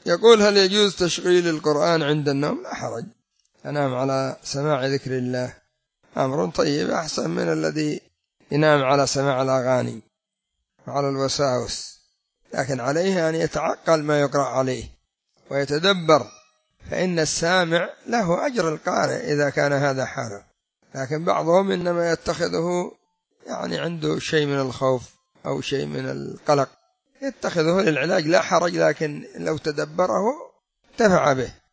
يقول: هل يجوز تشغيل القرآن عند النوم؟ لا حرج، ينام على سماع ذكر الله أمر طيب، أحسن من الذي ينام على سماع الأغاني وعلى الوساوس، لكن عليه أن يتعقل ما يقرأ عليه ويتدبر، فإن السامع له أجر القارئ إذا كان هذا حاله. لكن بعضهم إنما يتخذه يعني عنده شيء من الخوف أو شيء من القلق، يتخذه للعلاج، لا حرج، لكن لو تدبره انتفع به.